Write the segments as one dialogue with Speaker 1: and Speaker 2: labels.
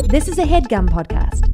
Speaker 1: This is a HeadGum podcast.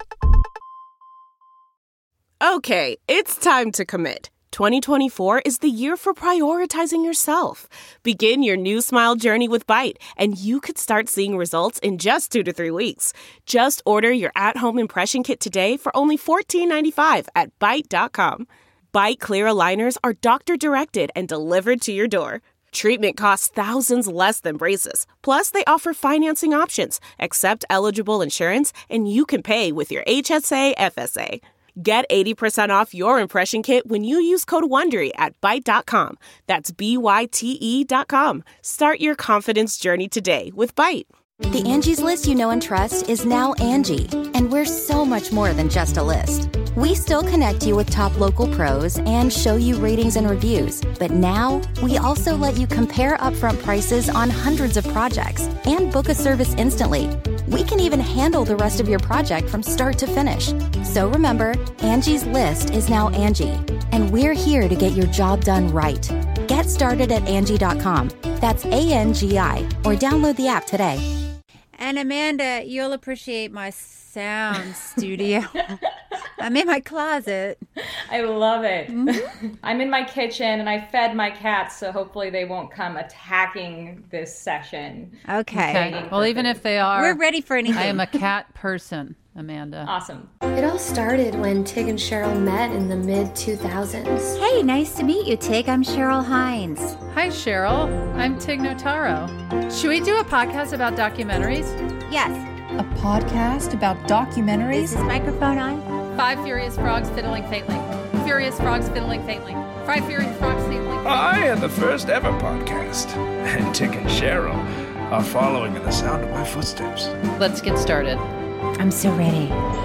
Speaker 2: Okay, it's time to commit. 2024 is the year for prioritizing yourself. Begin your new smile journey with Byte, and you could start seeing results in just 2 to 3 weeks. Just order your at-home impression kit today for only $14.95 at Byte.com. Byte Clear aligners are doctor-directed and delivered to your door. Treatment costs thousands less than braces. Plus, they offer financing options, accept eligible insurance, and you can pay with your HSA FSA. Get 80% off your impression kit when you use code WONDERY at Byte.com. That's BYTE.com. Start your confidence journey today with Byte.
Speaker 3: The Angie's List you know and trust is now Angie, and we're so much more than just a list. We still connect you with top local pros and show you ratings and reviews, but now we also let you compare upfront prices on hundreds of projects and book a service instantly. We can even handle the rest of your project from start to finish. So remember, Angie's List is now Angie, and we're here to get your job done right. Get started at Angie.com. That's ANGI, or download the app today.
Speaker 4: And Amanda, you'll appreciate my sound studio. I'm in my closet.
Speaker 5: I love it. Mm-hmm. I'm in my kitchen and I fed my cats, so hopefully they won't come attacking this session.
Speaker 4: Okay.
Speaker 6: Well, even if they are,
Speaker 4: we're ready for anything.
Speaker 6: I am a cat person, Amanda.
Speaker 5: Awesome.
Speaker 7: It all started when Tig and Cheryl met in the mid-2000s.
Speaker 4: Hey, nice to meet you, Tig. I'm Cheryl Hines.
Speaker 6: Hi, Cheryl. I'm Tig Notaro. Should we do a podcast about documentaries?
Speaker 4: Yes.
Speaker 1: A podcast about documentaries?
Speaker 4: Is this microphone on?
Speaker 6: 5 furious frogs fiddling faintly. Furious frogs fiddling faintly. 5 furious frogs fiddling faintly.
Speaker 8: I am the first ever podcast, and Tig and Cheryl are following in the sound of my footsteps.
Speaker 6: Let's get started.
Speaker 4: I'm so ready.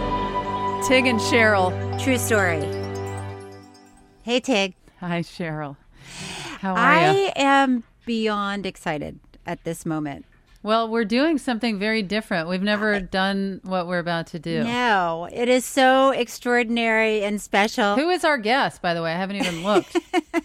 Speaker 6: Tig and Cheryl.
Speaker 4: True story. Hey, Tig.
Speaker 6: Hi, Cheryl. How are you?
Speaker 4: I am beyond excited at this moment.
Speaker 6: Well, we're doing something very different. We've never done what we're about to do.
Speaker 4: No, it is so extraordinary and special.
Speaker 6: Who is our guest, by the way? I haven't even looked.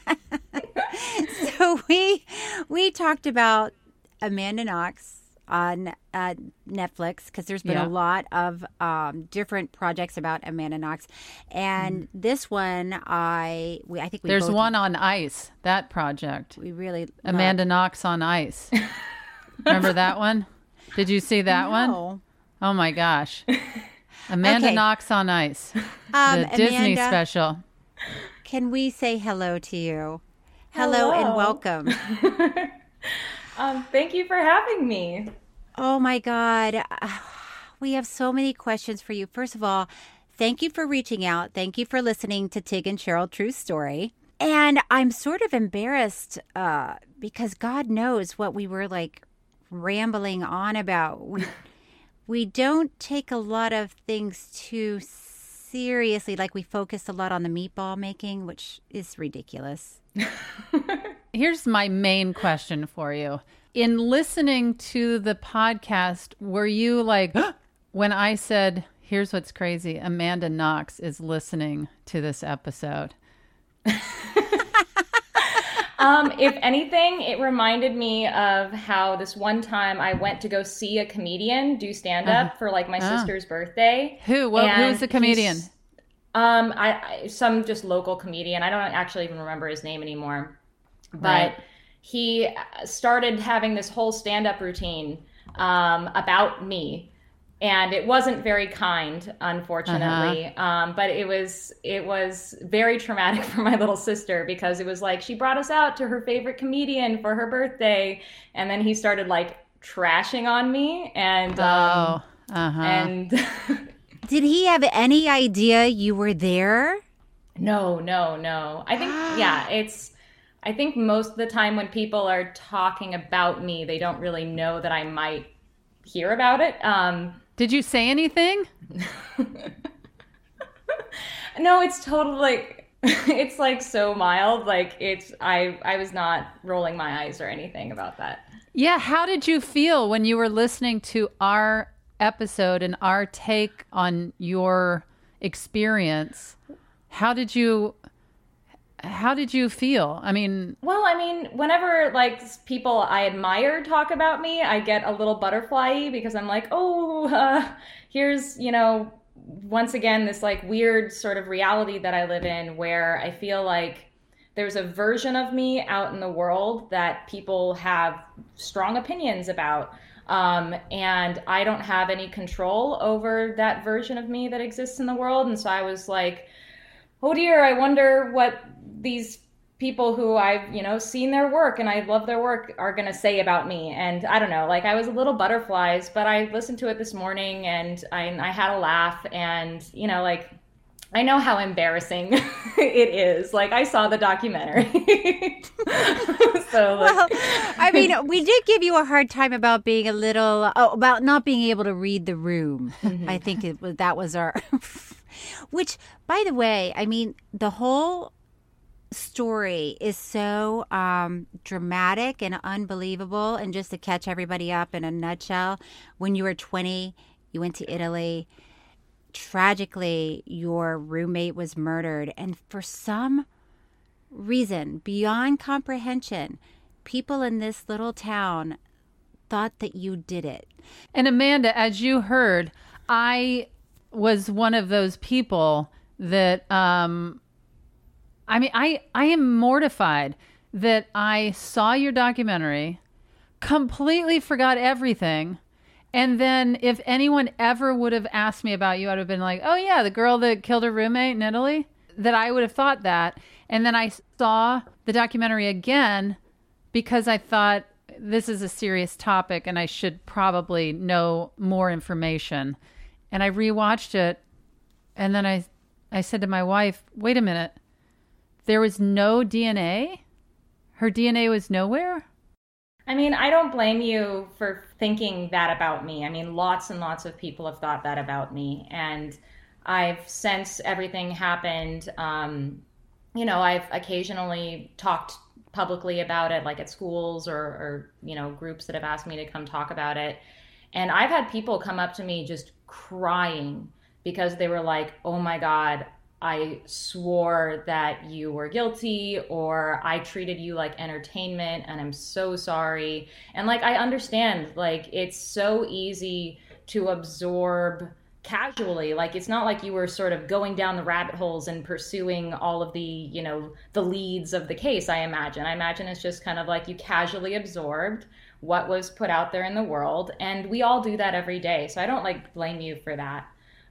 Speaker 4: So we talked about Amanda Knox on Netflix, because there's been a lot of different projects about Amanda Knox, and this one I think
Speaker 6: there's both, one on Ice. That project
Speaker 4: we really
Speaker 6: Amanda Knox on Ice. Remember that one? Did you see that one? Oh my gosh, Amanda Knox on Ice, the Disney special.
Speaker 4: Can we say hello to you? Hello and welcome.
Speaker 5: Thank you for having me.
Speaker 4: Oh my God. We have so many questions for you. First of all, thank you for reaching out. Thank you for listening to Tig and Cheryl True Story. And I'm sort of embarrassed because God knows what we were like rambling on about. We don't take a lot of things too seriously. Like we focus a lot on the meatball making, which is ridiculous.
Speaker 6: Here's my main question for you. In listening to the podcast, were you like, when I said, here's what's crazy, Amanda Knox is listening to this episode?
Speaker 5: If anything, it reminded me of how this one time I went to go see a comedian do stand-up for like my sister's birthday.
Speaker 6: Who's the comedian?
Speaker 5: Some just local comedian. I don't actually even remember his name anymore. But
Speaker 6: right.
Speaker 5: He started having this whole stand-up routine about me. And it wasn't very kind, unfortunately. But it was very traumatic for my little sister, because it was like she brought us out to her favorite comedian for her birthday, and then he started like trashing on me. And and
Speaker 4: did he have any idea you were there?
Speaker 5: No. I think I think most of the time when people are talking about me, they don't really know that I might hear about it.
Speaker 6: Did you say anything?
Speaker 5: No, it's totally like, it's like so mild. Like I was not rolling my eyes or anything about that.
Speaker 6: Yeah. How did you feel when you were listening to our episode and our take on your experience? How did you how did you feel?
Speaker 5: Well, whenever like people I admire talk about me, I get a little butterfly-y because I'm like, here's, once again, this like weird sort of reality that I live in where I feel like there's a version of me out in the world that people have strong opinions about. And I don't have any control over that version of me that exists in the world. And so I was like, oh dear, I wonder what these people who I've, seen their work and I love their work are going to say about me. And I don't know, like I was a little butterflies, but I listened to it this morning and I had a laugh and, I know how embarrassing it is. Like I saw the documentary.
Speaker 4: We did give you a hard time about being about not being able to read the room. Mm-hmm. I think that was our, which by the way, the whole story is so dramatic and unbelievable. And just to catch everybody up in a nutshell, when you were 20, you went to Italy. Tragically, your roommate was murdered. And for some reason, beyond comprehension, people in this little town thought that you did it.
Speaker 6: And Amanda, as you heard, I was one of those people that, I am mortified that I saw your documentary, completely forgot everything. And then if anyone ever would have asked me about you, I would have been like, oh yeah, the girl that killed her roommate in Italy, that I would have thought that. And then I saw the documentary again because I thought this is a serious topic and I should probably know more information. And I rewatched it. And then I said to my wife, wait a minute, there was no DNA? Her DNA was nowhere?
Speaker 5: I don't blame you for thinking that about me. Lots and lots of people have thought that about me. And since everything happened, I've occasionally talked publicly about it, like at schools or groups that have asked me to come talk about it. And I've had people come up to me just crying because they were like, oh my God, I swore that you were guilty, or I treated you like entertainment and I'm so sorry. And like, I understand, like, it's so easy to absorb casually. Like, it's not like you were sort of going down the rabbit holes and pursuing all of the, the leads of the case, I imagine it's just kind of like you casually absorbed what was put out there in the world. And we all do that every day. So I don't blame you for that.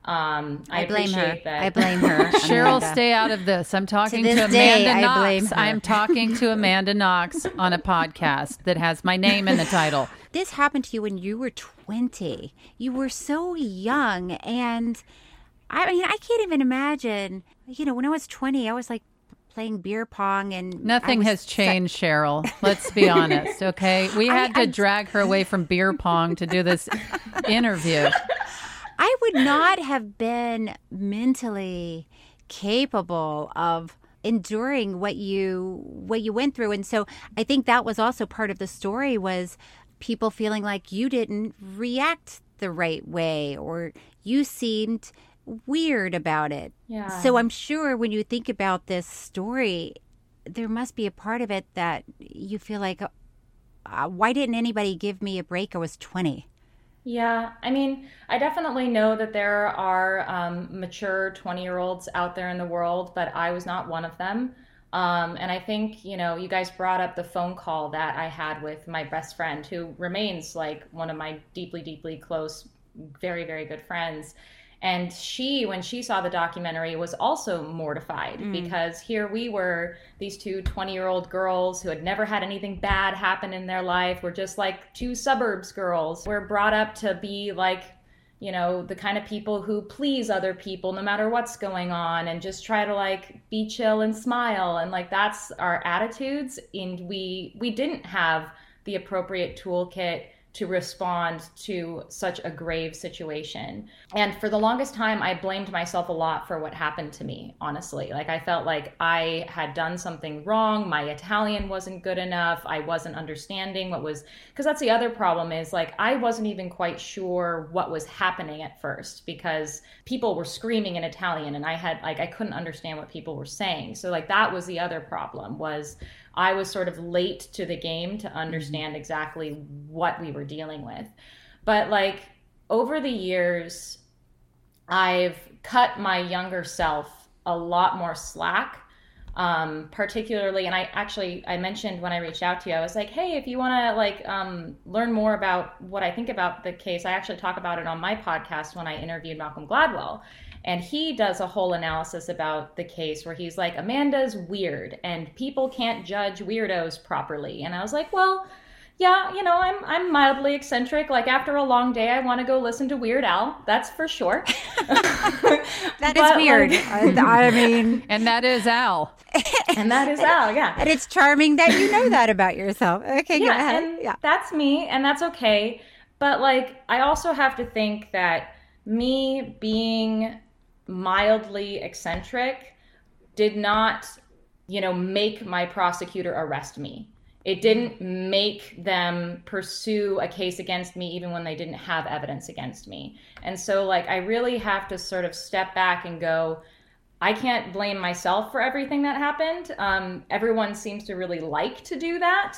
Speaker 5: I blame her. That.
Speaker 4: I blame her.
Speaker 6: Cheryl, stay out of this. I'm talking to Amanda Knox. I'm talking to Amanda Knox on a podcast that has my name in the title.
Speaker 4: This happened to you when you were 20. You were so young. And I can't even imagine, when I was 20, I was like playing beer pong and
Speaker 6: nothing has changed, Cheryl. Let's be honest. Okay. We had to drag her away from beer pong to do this interview.
Speaker 4: I would not have been mentally capable of enduring what you went through. And so I think that was also part of the story, was people feeling like you didn't react the right way or you seemed weird about it.
Speaker 5: Yeah.
Speaker 4: So I'm sure when you think about this story, there must be a part of it that you feel like, why didn't anybody give me a break? I was 20.
Speaker 5: Yeah, I definitely know that there are mature 20-year-olds out there in the world, but I was not one of them. And I think, you guys brought up the phone call that I had with my best friend, who remains like one of my deeply, deeply close, very, very good friends. And when she saw the documentary, was also mortified because here we were, these two 20-year-old girls who had never had anything bad happen in their life. We're just like two suburbs girls. We're brought up to be like, the kind of people who please other people no matter what's going on and just try to like be chill and smile. And like, that's our attitudes. And we didn't have the appropriate toolkit to respond to such a grave situation. And for the longest time, I blamed myself a lot for what happened to me, honestly. Like, I felt like I had done something wrong. My Italian wasn't good enough. I wasn't understanding what was, because that's the other problem is, like, I wasn't even quite sure what was happening at first, because people were screaming in Italian and I couldn't understand what people were saying. So like, that was the other problem, was I was sort of late to the game to understand exactly what we were dealing with. But like, over the years, I've cut my younger self a lot more slack, particularly, and I mentioned when I reached out to you, I was like, hey, if you want to like learn more about what I think about the case, I actually talk about it on my podcast when I interviewed Malcolm Gladwell. And he does a whole analysis about the case where he's like, Amanda's weird and people can't judge weirdos properly. And I was like, well, yeah, you know, I'm mildly eccentric. Like, after a long day, I want to go listen to Weird Al. That's for sure.
Speaker 4: That is weird. Like, I mean,
Speaker 6: and that is Al.
Speaker 5: And that is Al, yeah.
Speaker 4: And it's charming that you know that about yourself. Okay,
Speaker 5: yeah,
Speaker 4: go ahead.
Speaker 5: And that's me, and that's okay. But like, I also have to think that me being mildly eccentric did not, you know, make my prosecutor arrest me. It didn't make them pursue a case against me even when they didn't have evidence against me. And so like, I really have to sort of step back and go, I can't blame myself for everything that happened. Everyone seems to really like to do that.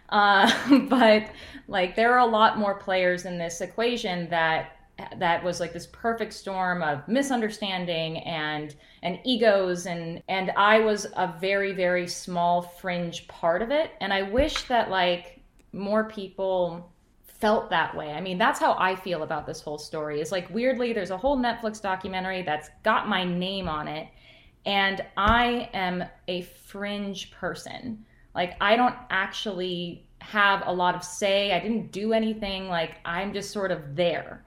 Speaker 5: But like, there are a lot more players in this equation that was like this perfect storm of misunderstanding and egos, and I was a very, very small fringe part of it. And I wish that like more people felt that way. I mean, that's how I feel about this whole story. Is like, weirdly, there's a whole Netflix documentary that's got my name on it, and I am a fringe person. Like, I don't actually have a lot of say. I didn't do anything. Like, I'm just sort of there.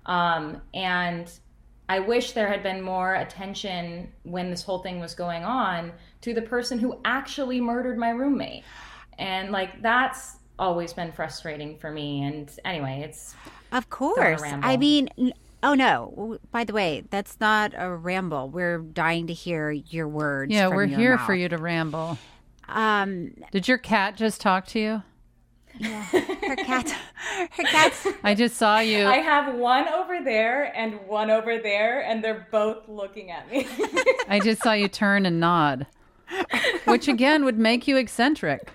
Speaker 5: And I wish there had been more attention when this whole thing was going on to the person who actually murdered my roommate. And like, that's always been frustrating for me. And anyway, it's...
Speaker 4: Of course. I mean, oh no, by the way, that's not a ramble. We're dying to hear your words.
Speaker 6: Yeah,
Speaker 4: from
Speaker 6: we're
Speaker 4: your
Speaker 6: here
Speaker 4: mouth.
Speaker 6: for you to ramble. Did your cat just talk to you?
Speaker 4: Yeah, her cat's.
Speaker 6: I just saw you.
Speaker 5: I have one over there and one over there, and they're both looking at me.
Speaker 6: I just saw you turn and nod, which again would make you eccentric.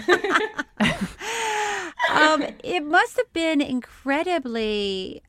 Speaker 4: It must have been incredibly,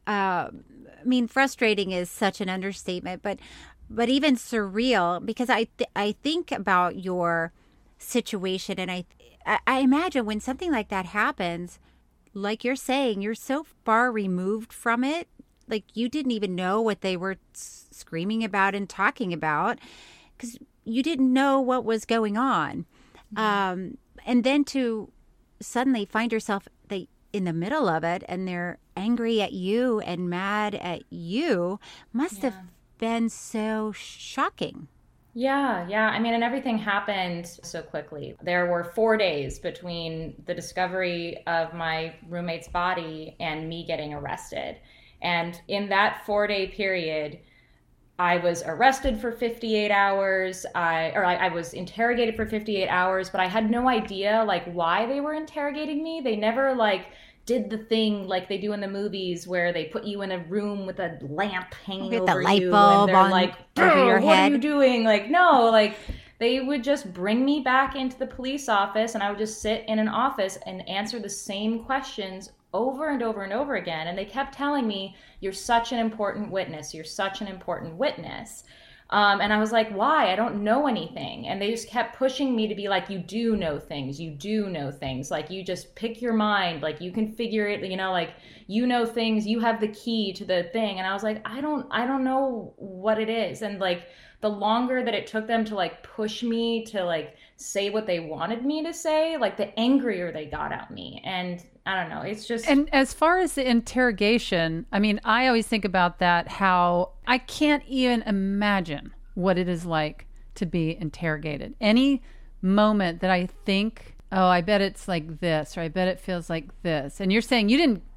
Speaker 4: frustrating is such an understatement, but even surreal, because I think about your situation, and I imagine when something like that happens, like you're saying, you're so far removed from it, like you didn't even know what they were screaming about and talking about, because you didn't know what was going on. Mm-hmm. And then to suddenly find yourself in the middle of it, and they're angry at you and mad at you, must have been so shocking.
Speaker 5: Yeah. I mean, and everything happened so quickly. There were 4 days between the discovery of my roommate's body and me getting arrested. And in that 4-day period, I was arrested for 58 hours. I was interrogated for 58 hours, but I had no idea like why they were interrogating me. They never like did the thing like they do in the movies where they put you in a room with a lamp hanging over
Speaker 4: the light
Speaker 5: you
Speaker 4: bulb
Speaker 5: and they're like,
Speaker 4: over your
Speaker 5: what
Speaker 4: head.
Speaker 5: are you doing? Like, no, like they would just bring me back into the police office, and I would just sit in an office and answer the same questions over and over and over again. And they kept telling me, you're such an important witness. You're such an important witness. And I was like, why? I don't know anything. And they just kept pushing me to be like, you do know things. You do know things. Like, you just pick your mind. Like, you can figure it, you know, like, you know things. You have the key to the thing. And I was like, I don't know what it is. And like, the longer that it took them to like push me to like say what they wanted me to say, like the angrier they got at me. And I don't know, it's just...
Speaker 6: And as far as the interrogation, I mean, I always think about that, how I can't even imagine what it is like to be interrogated. Any moment that I think, oh, I bet it's like this, or I bet it feels like this. And you're saying you didn't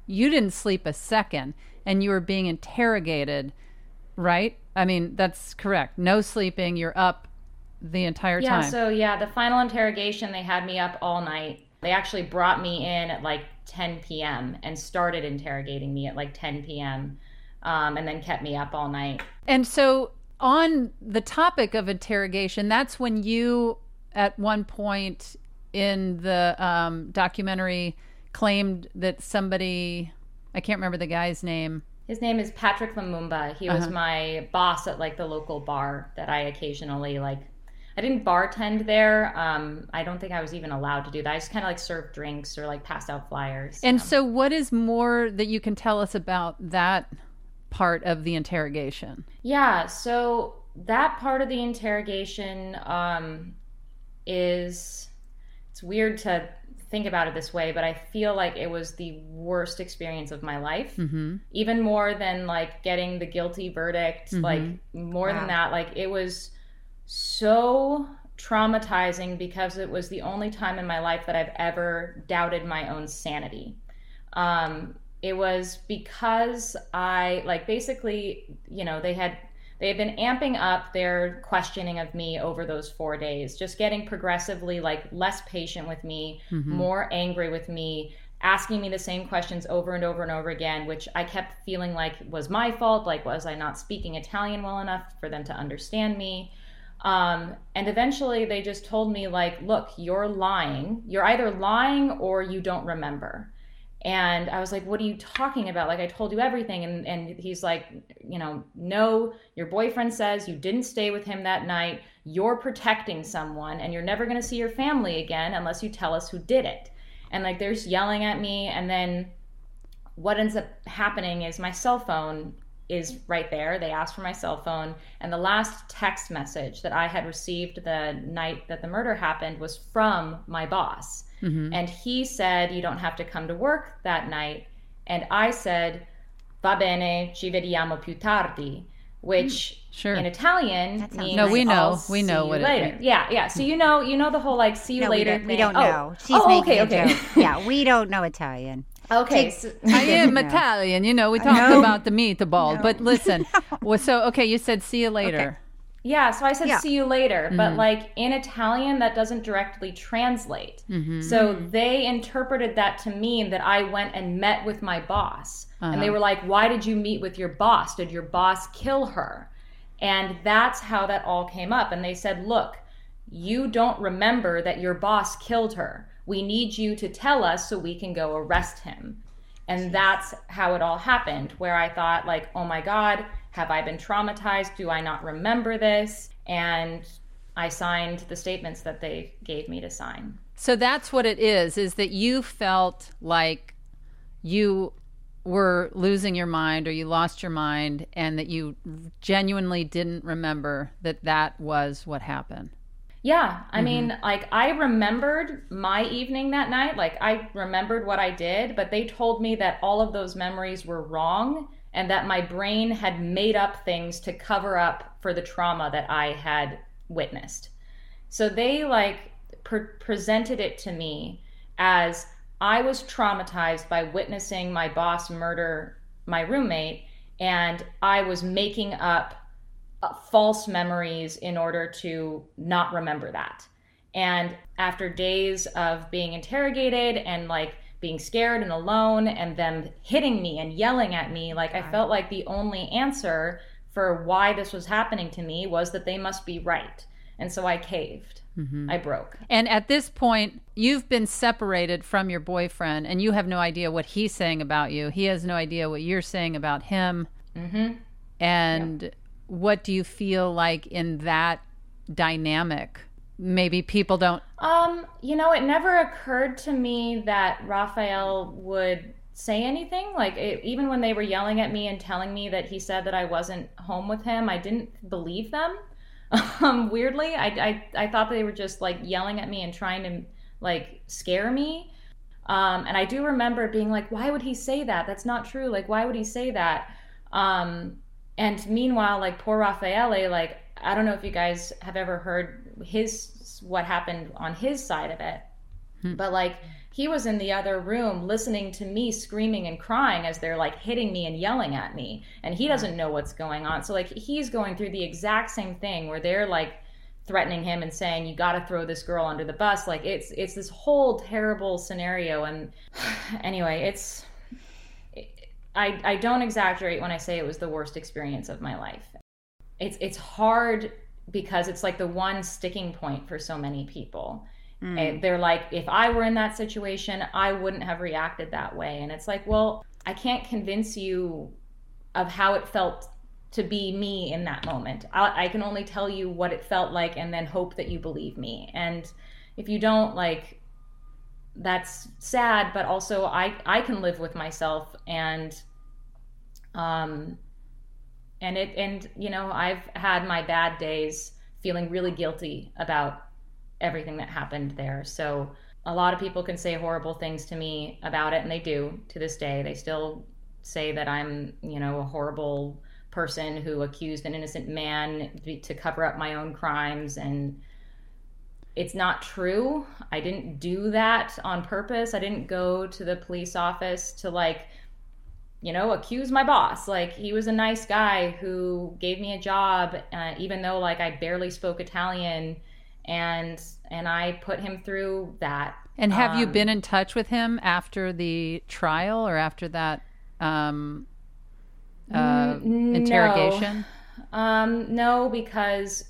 Speaker 6: you didn't sleep a second and you were being interrogated, right? I mean, that's correct. No sleeping, you're up the entire time.
Speaker 5: The final interrogation, they had me up all night. They actually brought me in at like 10 p.m. and started interrogating me at like 10 p.m. And then kept me up all night.
Speaker 6: And so on the topic of interrogation, that's when you, at one point in the documentary, claimed that somebody, I can't remember the guy's name.
Speaker 5: His name is Patrick Lumumba. He was my boss at like the local bar that I occasionally I didn't bartend there. I don't think I was even allowed to do that. I just kind of like served drinks or like passed out flyers.
Speaker 6: And so what is more that you can tell us about that part of the interrogation?
Speaker 5: Yeah, so that part of the interrogation it's weird to think about it this way, but I feel like it was the worst experience of my life. Even more than like getting the guilty verdict, like more than that, like it was so traumatizing because it was the only time in my life that I've ever doubted my own sanity. It was because I like basically, they had been amping up their questioning of me over those 4 days, just getting progressively like less patient with me, more angry with me, asking me the same questions over and over and over again, which I kept feeling like was my fault. Like, was I not speaking Italian well enough for them to understand me? And eventually they just told me like, look, you're lying. You're either lying or you don't remember. And I was like, what are you talking about? Like, I told you everything. And he's like, no, your boyfriend says you didn't stay with him that night. You're protecting someone and you're never going to see your family again unless you tell us who did it. And like, they're just yelling at me. And then what ends up happening is my cell phone is right there. They asked for my cell phone. And the last text message that I had received the night that the murder happened was from my boss. And he said, you don't have to come to work that night. And I said, va bene, ci vediamo più tardi, which in Italian means
Speaker 6: we know
Speaker 5: what
Speaker 6: it
Speaker 5: later.
Speaker 6: means.
Speaker 5: Yeah. So you know the whole like see you later thing.
Speaker 4: We don't know. She's making a joke. Yeah, we don't know Italian.
Speaker 5: Okay.
Speaker 6: I am Italian. We talked about the meatball. But listen, you said see you later.
Speaker 5: Okay. Yeah, so I said see you later, but like in Italian that doesn't directly translate. So they interpreted that to mean that I went and met with my boss. And they were like, why did you meet with your boss? Did your boss kill her? And that's how that all came up. And they said, look, you don't remember that your boss killed her. We need you to tell us so we can go arrest him. And that's how it all happened, where I thought like, oh my God, have I been traumatized? Do I not remember this? And I signed the statements that they gave me to sign.
Speaker 6: So that's what it is that you felt like you were losing your mind or you lost your mind and that you genuinely didn't remember that was what happened.
Speaker 5: Yeah. I mean, like I remembered my evening that night. Like I remembered what I did, but they told me that all of those memories were wrong and that my brain had made up things to cover up for the trauma that I had witnessed. So they like presented it to me as I was traumatized by witnessing my boss murder my roommate, and I was making up false memories in order to not remember that. And after days of being interrogated and like being scared and alone and them hitting me and yelling at me, like I felt like the only answer for why this was happening to me was that they must be right. And so I caved. I broke.
Speaker 6: And at this point, you've been separated from your boyfriend and you have no idea what he's saying about you. He has no idea what you're saying about him. And what do you feel like in that dynamic? Maybe people don't...
Speaker 5: it never occurred to me that Raphael would say anything. Like, even when they were yelling at me and telling me that he said that I wasn't home with him, I didn't believe them. Weirdly, I thought they were just, like, yelling at me and trying to, like, scare me. And I do remember being like, why would he say that? That's not true. Like, why would he say that? And meanwhile, like, poor Raffaele, like, I don't know if you guys have ever heard what happened on his side of it. But like, he was in the other room listening to me screaming and crying as they're like hitting me and yelling at me. And he doesn't know what's going on. So like, he's going through the exact same thing where they're like threatening him and saying, you got to throw this girl under the bus. Like, it's this whole terrible scenario. And anyway, I don't exaggerate when I say it was the worst experience of my life. It's hard because it's like the one sticking point for so many people. And they're like, if I were in that situation, I wouldn't have reacted that way. And it's like, well, I can't convince you of how it felt to be me in that moment. I can only tell you what it felt like and then hope that you believe me. And if you don't, like, that's sad, but also I can live with myself. And you know, I've had my bad days feeling really guilty about everything that happened there. So a lot of people can say horrible things to me about it, and they do to this day. They still say that I'm, you know, a horrible person who accused an innocent man to cover up my own crimes, and it's not true. I didn't do that on purpose. I didn't go to the police office to, like, you know, accuse my boss. Like, he was a nice guy who gave me a job, even though, like, I barely spoke Italian. And I put him through that.
Speaker 6: And have you been in touch with him after the trial or after that interrogation?
Speaker 5: No, because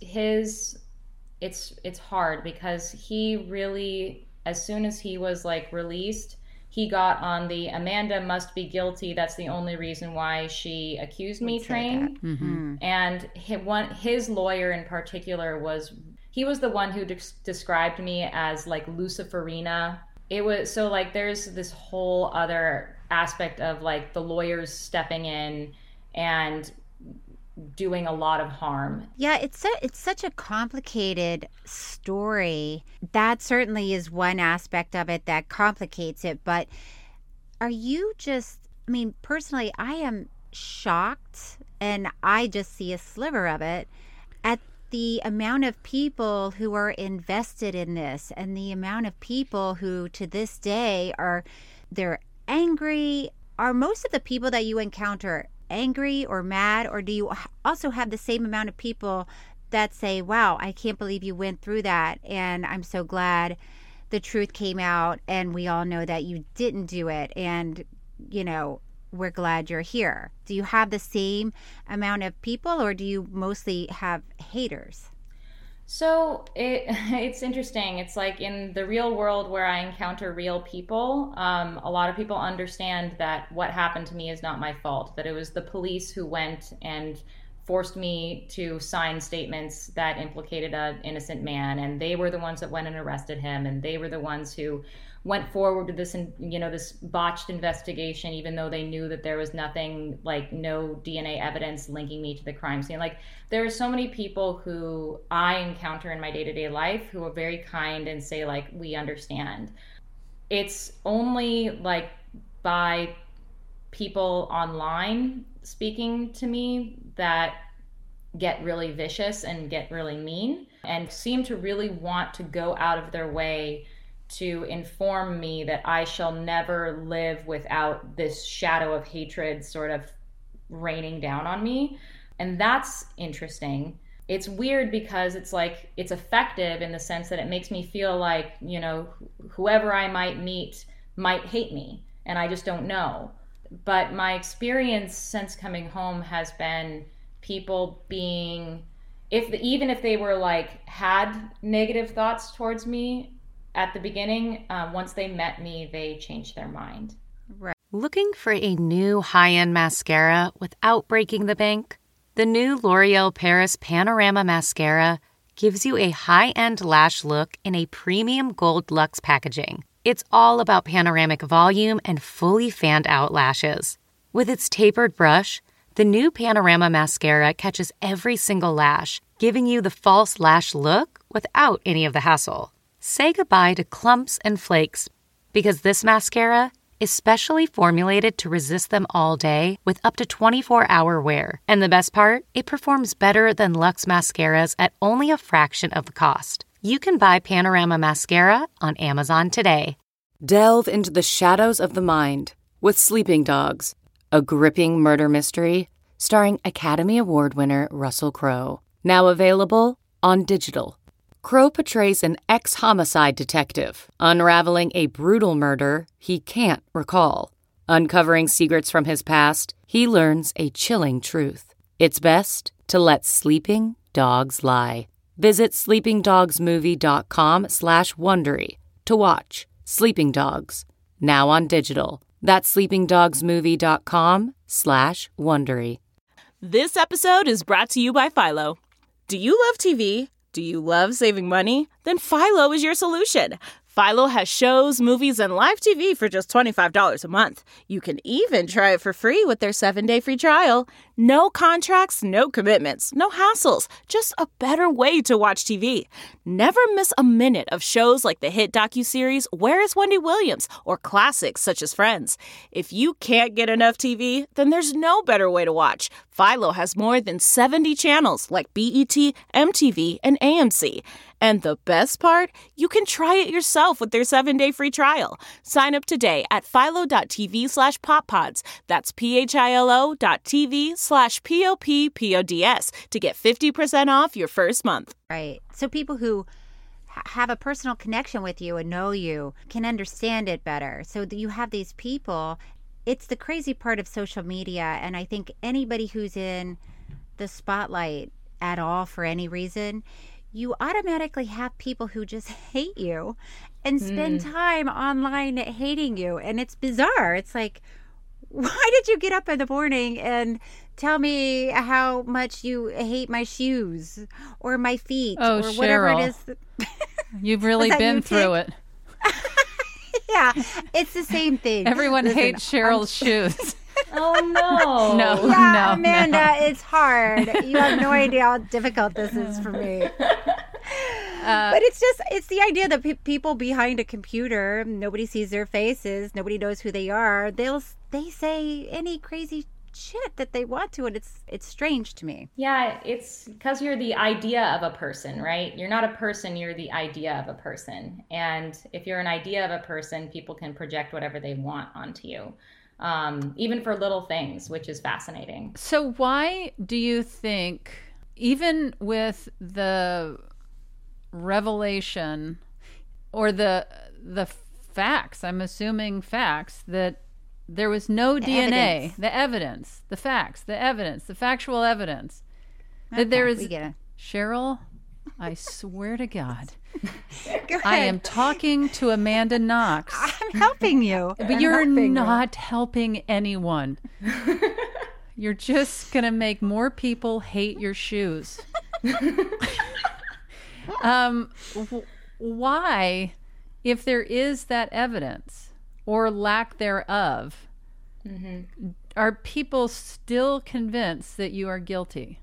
Speaker 5: it's hard because he really, as soon as he was like released, he got on the Amanda must be guilty. That's the only reason why she accused me train.
Speaker 6: Mm-hmm.
Speaker 5: And his lawyer in particular he was the one who described me as like Luciferina. It was so like there's this whole other aspect of like the lawyers stepping in and doing a lot of harm.
Speaker 4: Yeah, it's such a complicated story. That certainly is one aspect of it that complicates it. But are you just, I mean, personally, I am shocked, and I just see a sliver of it, at the amount of people who are invested in this and the amount of people who to this day they're angry. Are most of the people that you encounter angry or mad, or do you also have the same amount of people that say, wow, I can't believe you went through that, and I'm so glad the truth came out and we all know that you didn't do it, and, you know, we're glad you're here? Do you have the same amount of people, or do you mostly have haters?
Speaker 5: So it's interesting. It's like in the real world where I encounter real people, a lot of people understand that what happened to me is not my fault, that it was the police who went and forced me to sign statements that implicated an innocent man, and they were the ones that went and arrested him, and they were the ones who went forward with this, you know, this botched investigation, even though they knew that there was nothing, like no DNA evidence linking me to the crime scene. Like, there are so many people who I encounter in my day-to-day life who are very kind and say, like, we understand. It's only like by people online speaking to me that get really vicious and get really mean and seem to really want to go out of their way to inform me that I shall never live without this shadow of hatred sort of raining down on me. And that's interesting. It's weird because it's like, it's effective in the sense that it makes me feel like, you know, whoever I might meet might hate me, and I just don't know. But my experience since coming home has been people being, even if they were like, had negative thoughts towards me at the beginning, once they met me, they changed their mind.
Speaker 4: Right.
Speaker 9: Looking for a new high-end mascara without breaking the bank? The new L'Oreal Paris Panorama Mascara gives you a high-end lash look in a premium gold luxe packaging. It's all about panoramic volume and fully fanned-out lashes. With its tapered brush, the new Panorama Mascara catches every single lash, giving you the false lash look without any of the hassle. Say goodbye to clumps and flakes, because this mascara is specially formulated to resist them all day with up to 24-hour wear. And the best part? It performs better than Luxe mascaras at only a fraction of the cost. You can buy Panorama Mascara on Amazon today.
Speaker 10: Delve into the shadows of the mind with Sleeping Dogs, a gripping murder mystery starring Academy Award winner Russell Crowe. Now available on digital. Crowe portrays an ex-homicide detective unraveling a brutal murder he can't recall. Uncovering secrets from his past, he learns a chilling truth. It's best to let sleeping dogs lie. Visit sleepingdogsmovie.com/Wondery to watch Sleeping Dogs, now on digital. That's sleepingdogsmovie.com/Wondery.
Speaker 2: This episode is brought to you by Philo. Do you love TV? Do you love saving money? Then Philo is your solution. Philo has shows, movies, and live TV for just $25 a month. You can even try it for free with their 7-day free trial. No contracts, no commitments, no hassles. Just a better way to watch TV. Never miss a minute of shows like the hit docuseries Where is Wendy Williams? Or classics such as Friends. If you can't get enough TV, then there's no better way to watch. Philo has more than 70 channels like BET, MTV, and AMC. And the best part? You can try it yourself with their 7-day free trial. Sign up today at philo.tv/poppods. That's philo.tv/POPPODS to get 50% off your first month.
Speaker 4: Right. So people who have a personal connection with you and know you can understand it better. So that you have these people. It's the crazy part of social media. And I think anybody who's in the spotlight at all for any reason, you automatically have people who just hate you and spend time online hating you. And it's bizarre. It's like, why did you get up in the morning and tell me how much you hate my shoes or my feet or whatever
Speaker 6: Cheryl,
Speaker 4: it is?
Speaker 6: You've really been through it.
Speaker 4: Yeah, it's the same thing.
Speaker 6: Everyone hates Cheryl's shoes.
Speaker 5: Oh, no.
Speaker 6: No,
Speaker 4: Yeah,
Speaker 6: no,
Speaker 4: Amanda,
Speaker 6: no.
Speaker 4: it's hard. You have no idea how difficult this is for me. But it's the idea that people behind a computer, nobody sees their faces, nobody knows who they are. They say any crazy shit that they want to, and it's strange to me.
Speaker 5: Yeah, it's because you're the idea of a person, right? You're not a person, you're the idea of a person. And if you're an idea of a person, people can project whatever they want onto you. Even for little things, which is fascinating.
Speaker 6: So why do you think, even with the revelation or the facts, I'm assuming facts, that there was no DNA, the evidence, the facts, the evidence, the factual evidence, that there is... Cheryl, I swear to God, I am talking to Amanda Knox.
Speaker 4: I'm helping you.
Speaker 6: But you're not helping anyone. You're just going to make more people hate your shoes. Why, if there is that evidence or lack thereof, are people still convinced that you are guilty?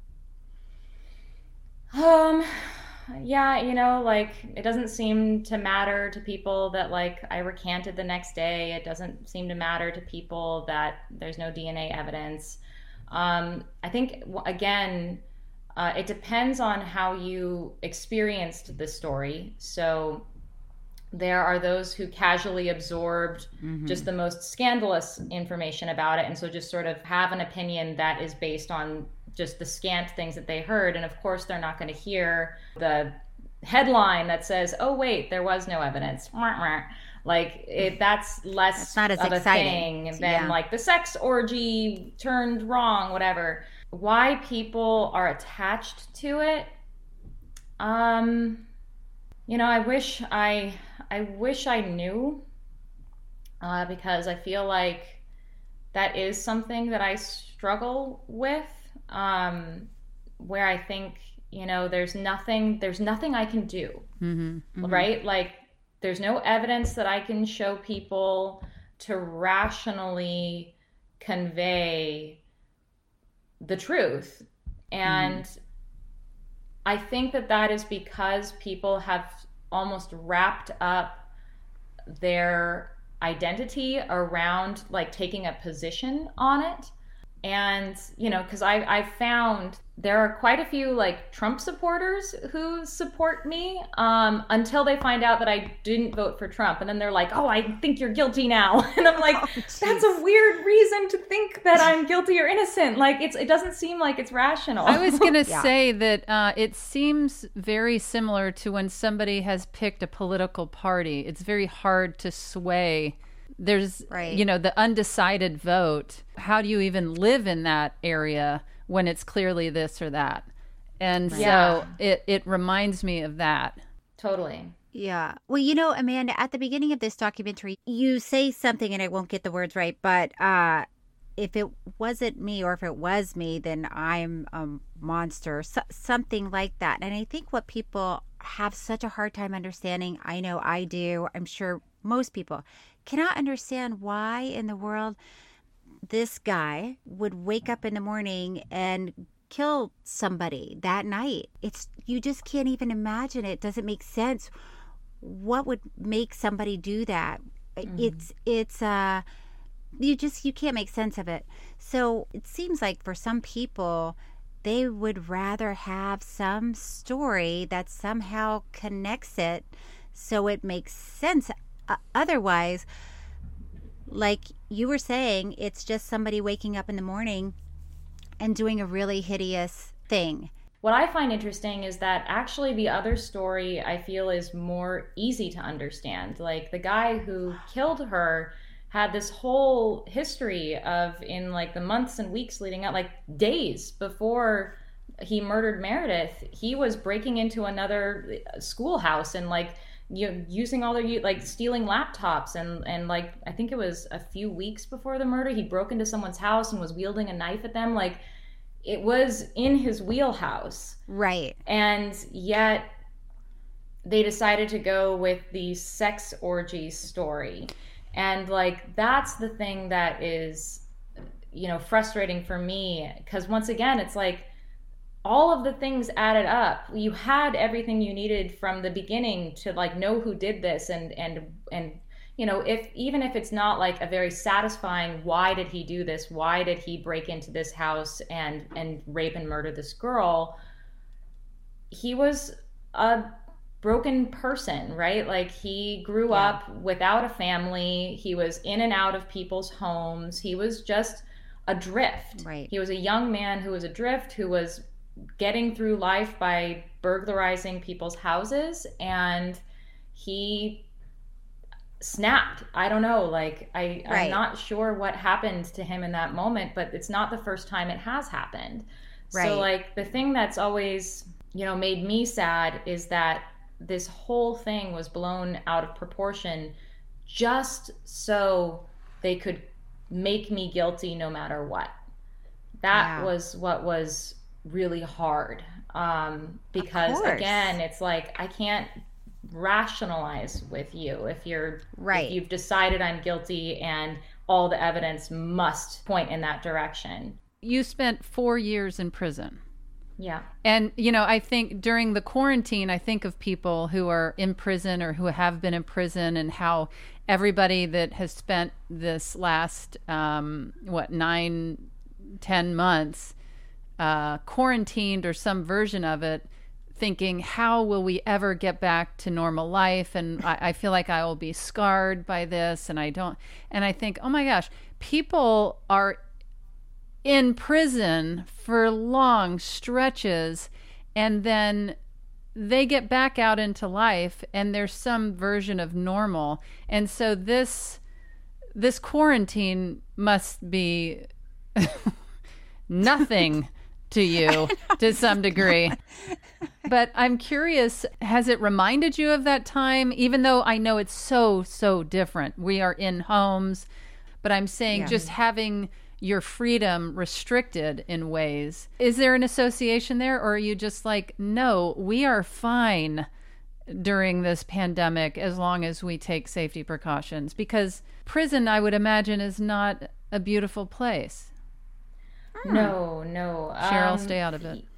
Speaker 5: Yeah, like, it doesn't seem to matter to people that, like, I recanted the next day. It doesn't seem to matter to people that there's no DNA evidence. I think, again, it depends on how you experienced the story. So there are those who casually absorbed just the most scandalous information about it, and so just sort of have an opinion that is based on just the scant things that they heard. And of course, they're not going to hear the headline that says, oh, wait, there was no evidence. Like, that's less
Speaker 4: not as
Speaker 5: of
Speaker 4: exciting.
Speaker 5: a thing than like the sex orgy turned wrong, whatever. Why people are attached to it? I wish I knew, because I feel like that is something that I struggle with. Where I think, there's nothing I can do, right? Like, there's no evidence that I can show people to rationally convey the truth. And I think that is because people have almost wrapped up their identity around, like, taking a position on it. And, because I found there are quite a few like Trump supporters who support me until they find out that I didn't vote for Trump. And then they're like, oh, I think you're guilty now. And I'm like, that's a weird reason to think that I'm guilty or innocent. Like it doesn't seem like it's rational.
Speaker 6: I was going to say that it seems very similar to when somebody has picked a political party. It's very hard to sway. There's, the undecided vote. How do you even live in that area when it's clearly this or that? And so it reminds me of that.
Speaker 5: Totally.
Speaker 4: Yeah. Well, Amanda, at the beginning of this documentary, you say something, and I won't get the words right, but if it wasn't me or if it was me, then I'm a monster, something like that. And I think what people have such a hard time understanding, I know I do, I'm sure most people cannot understand why in the world this guy would wake up in the morning and kill somebody that night. You just can't even imagine it. It doesn't make sense. What would make somebody do that? You can't make sense of it. So it seems like for some people, they would rather have some story that somehow connects it so it makes sense. Otherwise, like you were saying, it's just somebody waking up in the morning and doing a really hideous thing.
Speaker 5: What I find interesting is that actually the other story I feel is more easy to understand. Like the guy who killed her had this whole history of, in like the months and weeks leading up, like days before he murdered Meredith, he was breaking into another schoolhouse and like using all their, like stealing laptops and like, I think it was a few weeks before the murder, he broke into someone's house and was wielding a knife at them. Like it was in his wheelhouse.
Speaker 4: Right.
Speaker 5: And yet they decided to go with the sex orgy story. And like, that's the thing that is, frustrating for me. Because once again, it's like, all of the things added up. You had everything you needed from the beginning to like know who did this and if it's not like a very satisfying why did he do this? Why did he break into this house and rape and murder this girl? He was a broken person, right? Like he grew up without a family. He was in and out of people's homes. He was just adrift.
Speaker 4: Right.
Speaker 5: He was a young man who was adrift, who was getting through life by burglarizing people's houses, and he snapped. I don't know, like I'm not sure what happened to him in that moment, but it's not the first time it has happened. Right. So like the thing that's always, made me sad is that this whole thing was blown out of proportion just so they could make me guilty no matter what. That was what was really hard, because again, it's like I can't rationalize with you if you've decided I'm guilty and all the evidence must point in that direction.
Speaker 6: You spent 4 years in prison.
Speaker 5: Yeah.
Speaker 6: And I think during the quarantine, I think of people who are in prison or who have been in prison, and how everybody that has spent this last 9-10 months quarantined or some version of it, thinking, how will we ever get back to normal life? And I feel like I will be scarred by this. And I think, oh my gosh, people are in prison for long stretches, and then they get back out into life and there's some version of normal. And so this quarantine must be nothing to you to some degree. But I'm curious, has it reminded you of that time? Even though I know it's so different. We are in homes, but I'm saying just having your freedom restricted in ways. Is there an association there, or are you just like, no, we are fine during this pandemic as long as we take safety precautions? Because prison, I would imagine, is not a beautiful place.
Speaker 5: No.
Speaker 6: Cheryl, stay out of it.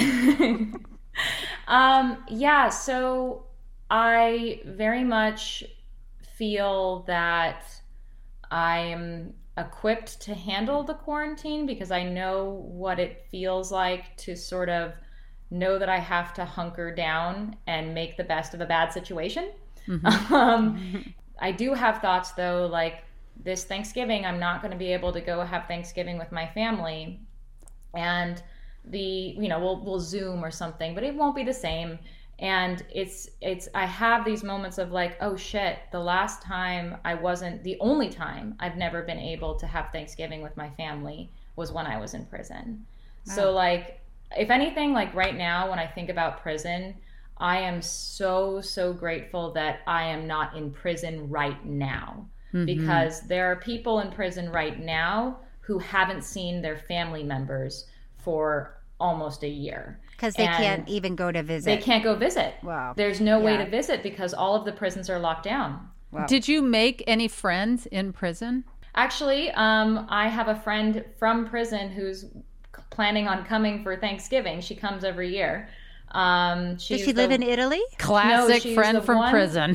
Speaker 5: So I very much feel that I'm equipped to handle the quarantine because I know what it feels like to sort of know that I have to hunker down and make the best of a bad situation. I do have thoughts though, like this Thanksgiving, I'm not going to be able to go have Thanksgiving with my family, and we'll Zoom or something, but it won't be the same. And I have these moments of like, oh shit, the only time I've never been able to have Thanksgiving with my family was when I was in prison. Wow. So like, if anything, like right now, when I think about prison, I am so, so grateful that I am not in prison right now, because there are people in prison right now who haven't seen their family members for almost a year.
Speaker 4: Because they can't even go to visit.
Speaker 5: They can't go visit.
Speaker 4: Wow.
Speaker 5: There's no way to visit because all of the prisons are locked down.
Speaker 6: Wow. Did you make any friends in prison?
Speaker 5: Actually, I have a friend from prison who's planning on coming for Thanksgiving. She comes every year.
Speaker 4: Does she live in Italy?
Speaker 6: Classic friend from prison.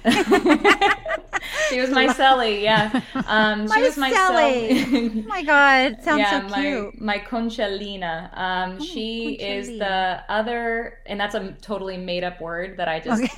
Speaker 5: She was my cellie, yeah. She was my cellie.
Speaker 4: Oh my God, sounds so cute.
Speaker 5: My Concellina. She is the other, and that's a totally made up word that I just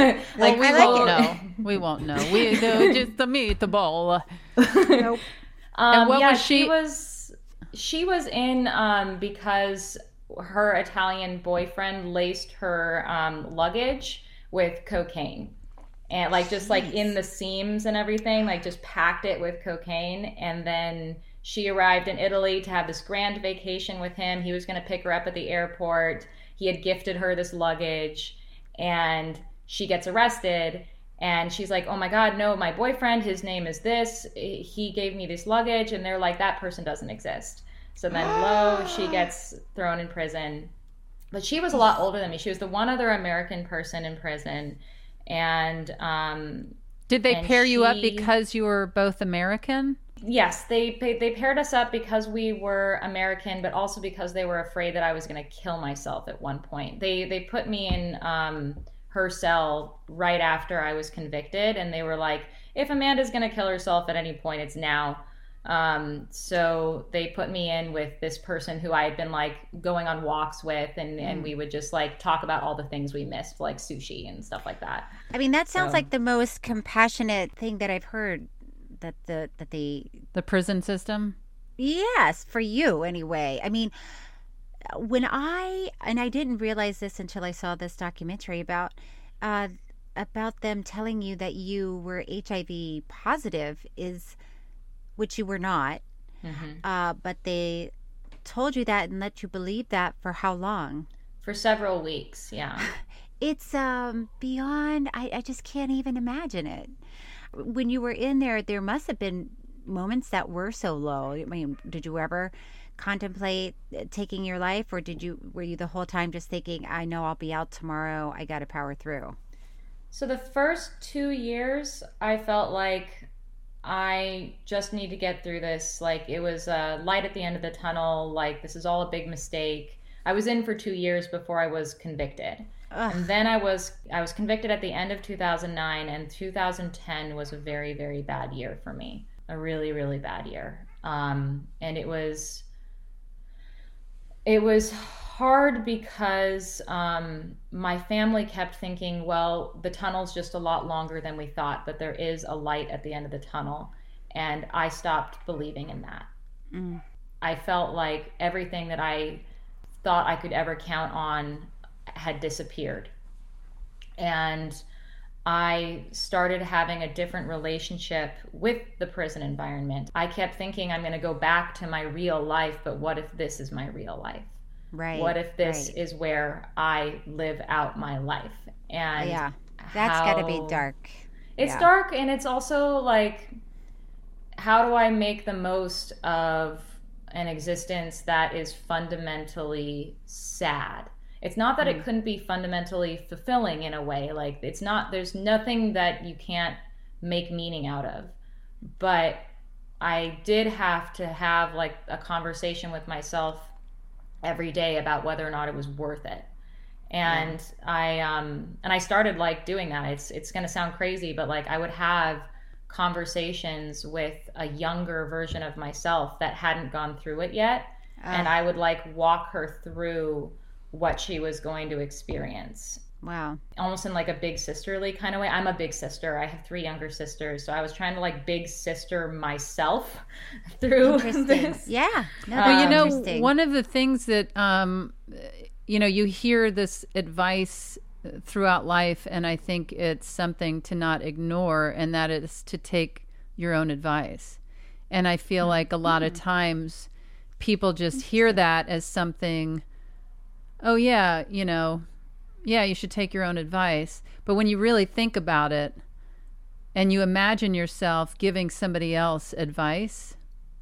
Speaker 6: we won't know. We just the meatball.
Speaker 4: Nope.
Speaker 6: And what was she?
Speaker 5: She was in because her Italian boyfriend laced her luggage with cocaine. And like just like in the seams and everything, like just packed it with cocaine. And then she arrived in Italy to have this grand vacation with him. He was going to pick her up at the airport. He had gifted her this luggage, and she gets arrested. And she's like, oh my God, no, my boyfriend, his name is this. He gave me this luggage. And they're like, that person doesn't exist. So then she gets thrown in prison. But she was a lot older than me. She was the one other American person in prison. And
Speaker 6: did they pair you up because you were both American?
Speaker 5: Yes, they paired us up because we were American, but also because they were afraid that I was going to kill myself at one point. They put me in her cell right after I was convicted, and they were like, if Amanda's going to kill herself at any point, it's now. So they put me in with this person who I had been like going on walks with, and we would just like talk about all the things we missed, like sushi and stuff like that.
Speaker 4: I mean, that sounds like the most compassionate thing that I've heard, that the
Speaker 6: prison system.
Speaker 4: Yes, for you anyway. I mean, I didn't realize this until I saw this documentary about them telling you that you were HIV positive, which you were not, but they told you that and let you believe that for how long?
Speaker 5: For several weeks, yeah.
Speaker 4: It's beyond, I just can't even imagine it. When you were in there must have been moments that were so low. I mean, did you ever contemplate taking your life, or were you the whole time just thinking, I know I'll be out tomorrow, I got to power through?
Speaker 5: So the first 2 years, I felt like I just need to get through this. Like it was a light at the end of the tunnel. Like this is all a big mistake. I was in for 2 years before I was convicted. Ugh. And then I was convicted at the end of 2009, and 2010 was a very, very bad year for me. A really, really bad year. And it was hard because my family kept thinking, well, the tunnel's just a lot longer than we thought, but there is a light at the end of the tunnel. And I stopped believing in that. I felt like everything that I thought I could ever count on had disappeared. And I started having a different relationship with the prison environment. I kept thinking I'm going to go back to my real life, but what if this is my real life?
Speaker 4: Right.
Speaker 5: What if this is where I live out my life? And
Speaker 4: yeah, that's got to be dark.
Speaker 5: It's dark, and it's also like, how do I make the most of an existence that is fundamentally sad? It's not that it couldn't be fundamentally fulfilling in a way. Like there's nothing that you can't make meaning out of. But I did have to have like a conversation with myself every day about whether or not it was worth it. And I started like doing that. It's going to sound crazy, but like I would have conversations with a younger version of myself that hadn't gone through it yet. And I would like walk her through what she was going to experience.
Speaker 4: Wow.
Speaker 5: Almost in like a big sisterly kind of way. I'm a big sister. I have 3 younger sisters. So I was trying to like big sister myself through this.
Speaker 4: Yeah. No,
Speaker 6: well, one of the things that, you hear this advice throughout life, and I think it's something to not ignore, and that is to take your own advice. And I feel like a lot of times people just hear that as something, oh yeah, you should take your own advice. But when you really think about it and you imagine yourself giving somebody else advice,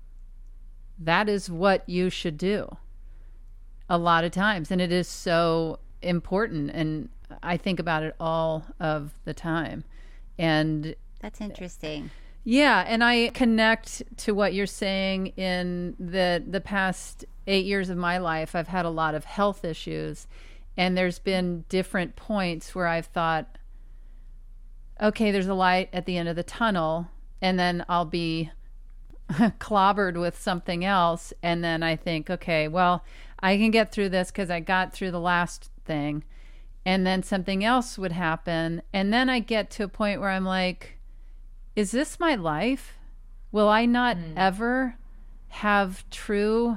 Speaker 6: that is what you should do a lot of times. And it is so important. And I think about it all of the time. And
Speaker 4: that's interesting.
Speaker 6: Yeah. And I connect to what you're saying in the past 8 years of my life. I've had a lot of health issues. And there's been different points where I've thought, okay, there's a light at the end of the tunnel, and then I'll be clobbered with something else. And then I think, okay, well, I can get through this because I got through the last thing. And then something else would happen. And then I get to a point where I'm like, is this my life? Will I not ever have true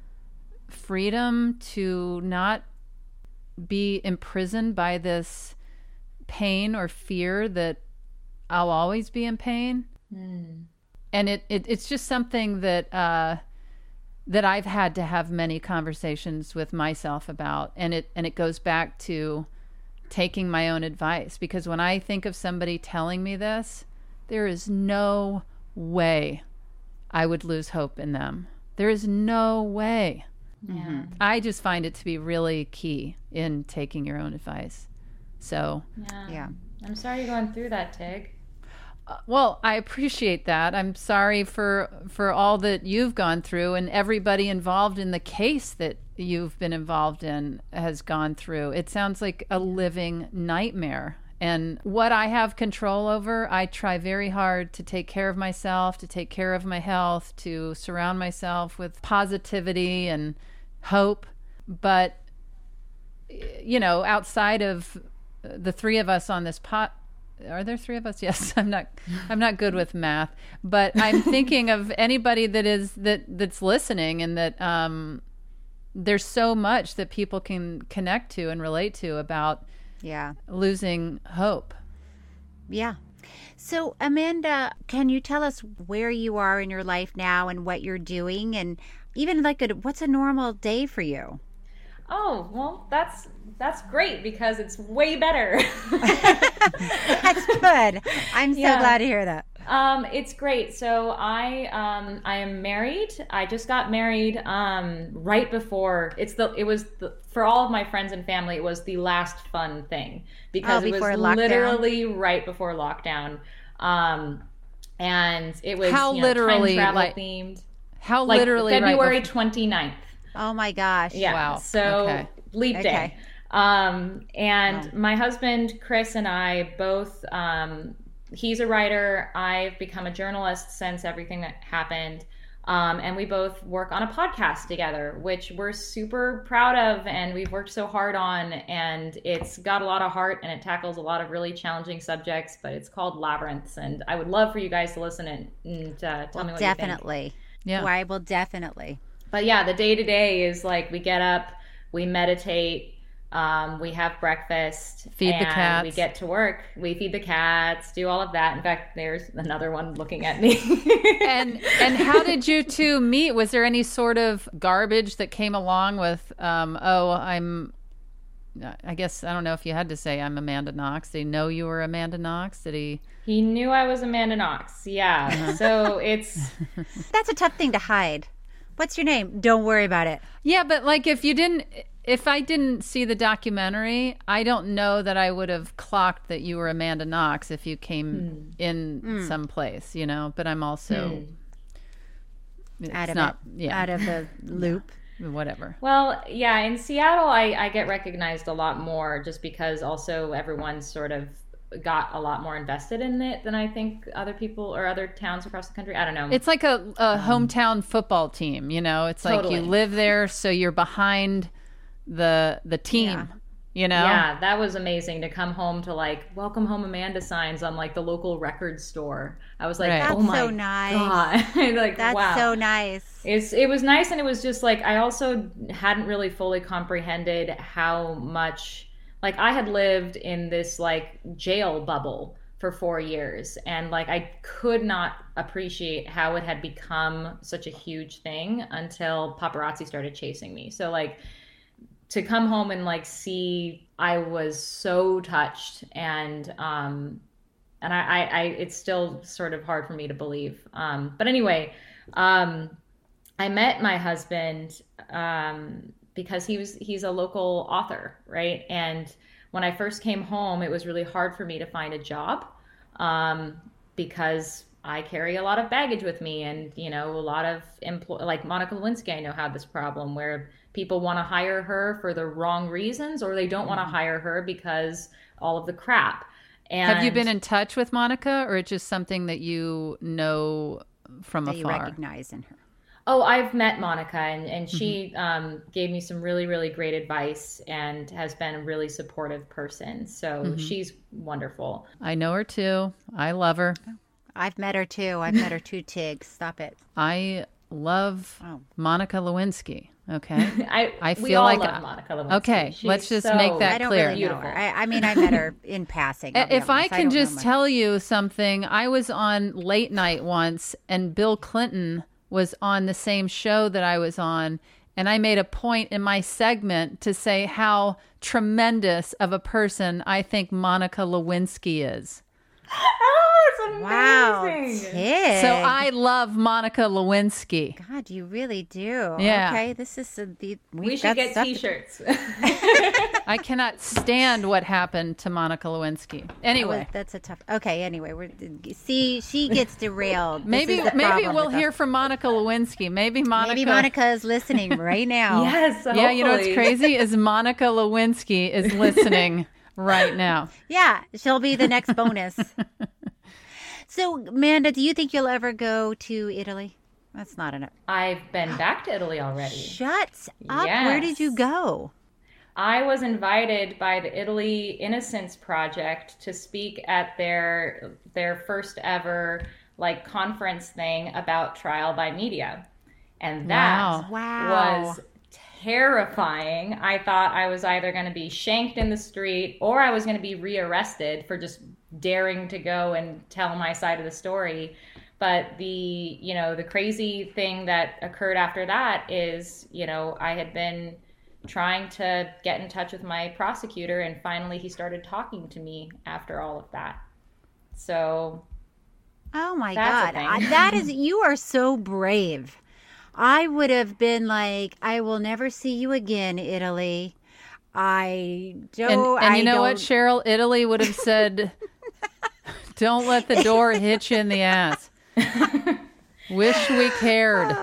Speaker 6: freedom to not be imprisoned by this pain or fear that I'll always be in pain? And it's just something that that I've had to have many conversations with myself about, and it goes back to taking my own advice, because when I think of somebody telling me this, there is no way I would lose hope in them. There is no way. Yeah. I just find it to be really key in taking your own advice. So,
Speaker 5: yeah. I'm sorry you're going through that, Tig.
Speaker 6: Well, I appreciate that. I'm sorry for all that you've gone through, and everybody involved in the case that you've been involved in has gone through. It sounds like a living nightmare. And what I have control over, I try very hard to take care of myself, to take care of my health, to surround myself with positivity and hope. But, outside of the 3 of us on this are there 3 of us? Yes, I'm not good with math, but I'm thinking of anybody that's listening, and that there's so much that people can connect to and relate to about losing hope.
Speaker 4: Yeah. So, Amanda, can you tell us where you are in your life now and what you're doing, and even what's a normal day for you?
Speaker 5: Oh, well, that's great, because it's way better.
Speaker 4: That's good. I'm so glad to hear that.
Speaker 5: It's great. So I am married. I just got married right before for all of my friends and family, it was the last fun thing, because it was literally right before lockdown. And it was
Speaker 6: how literally
Speaker 5: time travel themed.
Speaker 6: How literally
Speaker 5: February 29th.
Speaker 4: Oh my gosh.
Speaker 5: Yeah.
Speaker 6: Wow.
Speaker 5: So leap day. And my husband, Chris, and I both, he's a writer. I've become a journalist since everything that happened. And we both work on a podcast together, which we're super proud of, and we've worked so hard on, and it's got a lot of heart, and it tackles a lot of really challenging subjects, but it's called Labyrinths. And I would love for you guys to listen and tell me what you think.
Speaker 4: Definitely.
Speaker 6: Yeah.
Speaker 4: Well, I will definitely.
Speaker 5: But yeah, the day-to-day is like we get up, we meditate, we have breakfast,
Speaker 6: feed the cats,
Speaker 5: we get to work, we feed the cats, do all of that. In fact, there's another one looking at me.
Speaker 6: and how did you two meet? Was there any sort of garbage that came along with I guess, I don't know if you had to say I'm Amanda Knox. Did he know you were Amanda Knox? He
Speaker 5: knew I was Amanda Knox. Yeah. Uh-huh. So
Speaker 4: that's a tough thing to hide. What's your name? Don't worry about it.
Speaker 6: Yeah, but like if I didn't see the documentary, I don't know that I would have clocked that you were Amanda Knox if in someplace, but I'm also
Speaker 4: out of the loop.
Speaker 6: Whatever.
Speaker 5: Well, yeah, in Seattle, I get recognized a lot more, just because also everyone's sort of got a lot more invested in it than I think other people or other towns across the country. I don't know.
Speaker 6: It's like a hometown football team, you know? It's like
Speaker 5: Totally.
Speaker 6: you live there, so you're behind the team, you know?
Speaker 5: Yeah, that was amazing to come home to like welcome home Amanda signs on like the local record store. I was like,
Speaker 6: Right.
Speaker 5: oh
Speaker 4: That's
Speaker 5: my
Speaker 4: so nice.
Speaker 5: God. Like,
Speaker 4: That's
Speaker 5: wow.
Speaker 4: so nice.
Speaker 5: It was nice, and it was just like I also hadn't really fully comprehended how much, like, I had lived in this like jail bubble for 4 years, and like I could not appreciate how it had become such a huge thing until paparazzi started chasing me. So like to come home and like see, I was so touched, and I it's still sort of hard for me to believe. But anyway, I met my husband because he's a local author, right? And when I first came home, it was really hard for me to find a job because I carry a lot of baggage with me, and you know, a lot of like Monica Lewinsky, I know had this problem where people want to hire her for the wrong reasons, or they don't want to hire her because all of the crap. And
Speaker 6: Have you been in touch with Monica, or it's just something that you know from
Speaker 4: That you
Speaker 6: afar?
Speaker 4: recognize in her.
Speaker 5: Oh, I've met Monica, and she gave me some really, really great advice and has been a really supportive person. So she's wonderful.
Speaker 6: I know her too. I love her.
Speaker 4: I've met her too. I've met her too, Tig. Stop it.
Speaker 6: I love Monica Lewinsky. Okay.
Speaker 5: I
Speaker 6: feel
Speaker 5: we all
Speaker 6: like
Speaker 5: love Monica Lewinsky.
Speaker 6: Okay,
Speaker 5: She's
Speaker 6: let's just
Speaker 5: so
Speaker 6: make that
Speaker 4: I don't
Speaker 6: clear.
Speaker 4: really know her. I mean, I met her in passing. I'll be
Speaker 6: If I
Speaker 4: honest.
Speaker 6: can
Speaker 4: don't know
Speaker 6: just
Speaker 4: much.
Speaker 6: tell you something, I was on Late Night once, and Bill Clinton was on the same show that I was on, and I made a point in my segment to say how tremendous of a person I think Monica Lewinsky is.
Speaker 5: Oh, it's amazing.
Speaker 4: Wow, Tig.
Speaker 6: So I love Monica Lewinsky.
Speaker 4: God, you really do.
Speaker 6: Yeah.
Speaker 4: Okay, this is
Speaker 5: We should get T-shirts.
Speaker 6: I cannot stand what happened to Monica Lewinsky. Anyway,
Speaker 4: that's a tough. Okay, anyway, she gets derailed. This
Speaker 6: maybe
Speaker 4: is the
Speaker 6: maybe
Speaker 4: problem
Speaker 6: we'll
Speaker 4: with
Speaker 6: hear
Speaker 4: us.
Speaker 6: from Monica Lewinsky. Maybe Monica
Speaker 4: is listening right now.
Speaker 5: Yes.
Speaker 6: Yeah, you know what's
Speaker 5: hopefully.
Speaker 6: crazy is Monica Lewinsky is listening right now.
Speaker 4: Yeah, she'll be the next bonus. So, Amanda, do you think you'll ever go to Italy? That's not enough.
Speaker 5: I've been back to Italy already.
Speaker 4: Shut up. Where did you go?
Speaker 5: I was invited by the Italy Innocence Project to speak at their first ever like conference thing about trial by media. And that
Speaker 4: Wow.
Speaker 5: was terrifying. I thought I was either going to be shanked in the street or I was going to be rearrested for just daring to go and tell my side of the story. But the crazy thing that occurred after that is, I had been trying to get in touch with my prosecutor, and finally he started talking to me after all of that. So,
Speaker 4: Oh my
Speaker 5: that's a
Speaker 4: God.
Speaker 5: thing.
Speaker 4: That is, you are so brave. I would have been like, I will never see you again, Italy. I don't.
Speaker 6: And you know what, Cheryl? Italy would have said, don't let the door hit you in the ass. Wish we cared.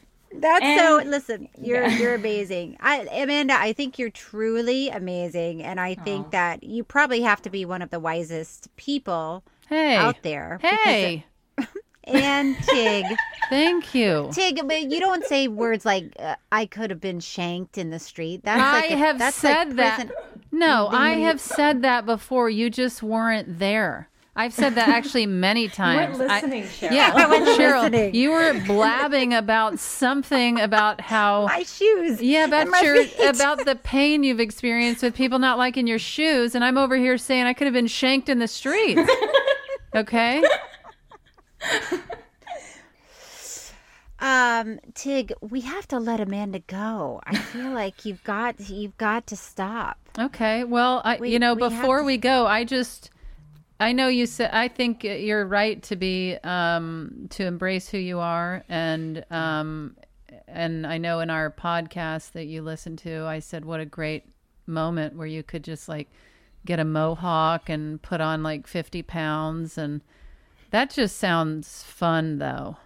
Speaker 4: Listen, you're amazing. Amanda, I think you're truly amazing. And I think that you probably have to be one of the wisest people out there.
Speaker 6: Hey.
Speaker 4: And Tig.
Speaker 6: Thank you.
Speaker 4: Tig, but you don't say words like, I could have been shanked in the street. That's
Speaker 6: I
Speaker 4: like
Speaker 6: have
Speaker 4: that's
Speaker 6: said
Speaker 4: like
Speaker 6: that.
Speaker 4: prison.
Speaker 6: No, I have said that before. You just weren't there. I've said that actually many times.
Speaker 5: weren't listening, Cheryl.
Speaker 6: Yeah,
Speaker 4: I wasn't
Speaker 6: Cheryl,
Speaker 4: listening.
Speaker 6: you were blabbing about something about how
Speaker 4: My shoes.
Speaker 6: Yeah, about
Speaker 4: and my feet.
Speaker 6: about the pain you've experienced with people not liking your shoes, and I'm over here saying I could have been shanked in the streets. Okay.
Speaker 4: Tig, we have to let Amanda go. I feel like you've got to stop.
Speaker 6: Okay. Well,
Speaker 4: We have
Speaker 6: before
Speaker 4: to-
Speaker 6: we go, I know you said, I think you're right to be, to embrace who you are. And I know in our podcast that you listened to, I said, what a great moment where you could just like get a mohawk and put on like 50 pounds. And that just sounds fun though.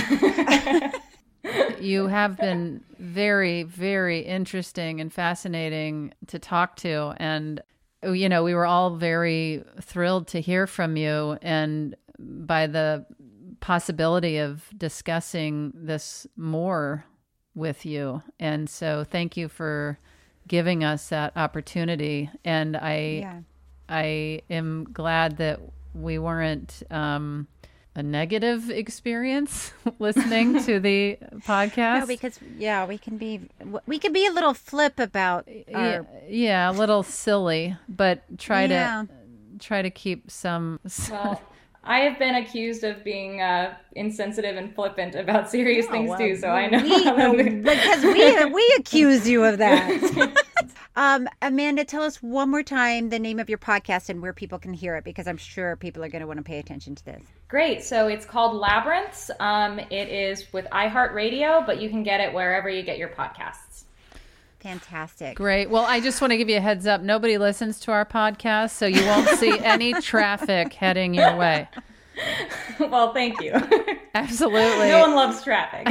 Speaker 6: You have been very, very interesting and fascinating to talk to. And we were all very thrilled to hear from you and by the possibility of discussing this more with you. And so thank you for giving us that opportunity. And I am glad that we weren't a negative experience listening to the podcast.
Speaker 4: No, because we can be a little flip about our...
Speaker 6: a little silly, but try to keep some.
Speaker 5: Well, I have been accused of being insensitive and flippant about serious things too, so I know.
Speaker 4: Because we accuse you of that. Amanda, tell us one more time the name of your podcast and where people can hear it, because I'm sure people are going to want to pay attention to this.
Speaker 5: Great. So it's called Labyrinths. It is with iHeartRadio, but you can get it wherever you get your podcasts.
Speaker 4: Fantastic.
Speaker 6: Great. Well, I just want to give you a heads up. Nobody listens to our podcast, so you won't see any traffic heading your way.
Speaker 5: Well, thank you.
Speaker 6: Absolutely.
Speaker 5: No one loves traffic.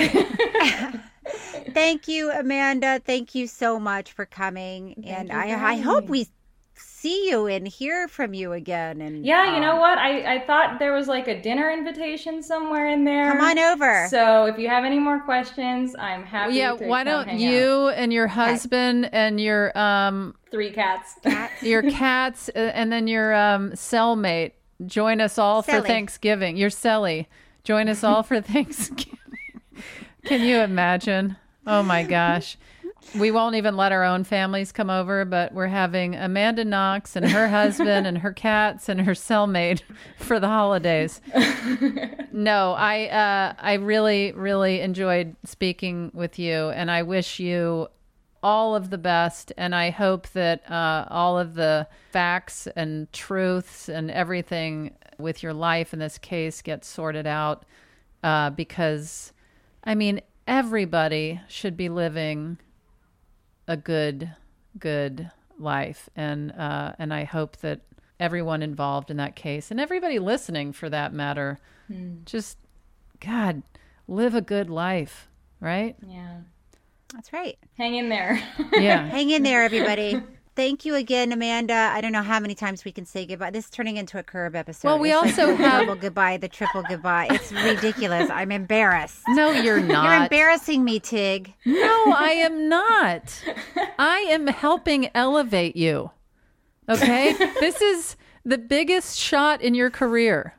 Speaker 4: Thank you, Amanda. Thank you so much for coming. And I hope we see you and hear from you again. And
Speaker 5: yeah, you know what? I thought there was like a dinner invitation somewhere in there.
Speaker 4: Come on over.
Speaker 5: So if you have any more questions, I'm happy to
Speaker 6: why don't
Speaker 5: hang
Speaker 6: you
Speaker 5: out.
Speaker 6: And your husband and your
Speaker 5: 3 cats.
Speaker 6: Your cats and then your cellmate join us all for Thanksgiving. Your cellie. Join us all for Thanksgiving. Can you imagine? Oh my gosh. We won't even let our own families come over, but we're having Amanda Knox and her husband and her cats and her cellmate for the holidays. No, I really, really enjoyed speaking with you, and I wish you all of the best. And I hope that all of the facts and truths and everything with your life in this case gets sorted out, because, I mean, everybody should be living a good life, and I hope that everyone involved in that case and everybody listening, for that matter, just live a good life, right?
Speaker 5: Yeah,
Speaker 4: that's right.
Speaker 5: Hang in there.
Speaker 6: Yeah,
Speaker 4: hang in there, everybody. Thank you again, Amanda. I don't know how many times we can say goodbye. This is turning into a Curb episode.
Speaker 6: Well, we
Speaker 4: it's
Speaker 6: also
Speaker 4: like the
Speaker 6: have
Speaker 4: double goodbye, the triple goodbye. It's ridiculous. I'm embarrassed.
Speaker 6: No, you're not.
Speaker 4: You're embarrassing me, Tig.
Speaker 6: No, I am not. I am helping elevate you. Okay? This is the biggest shot in your career.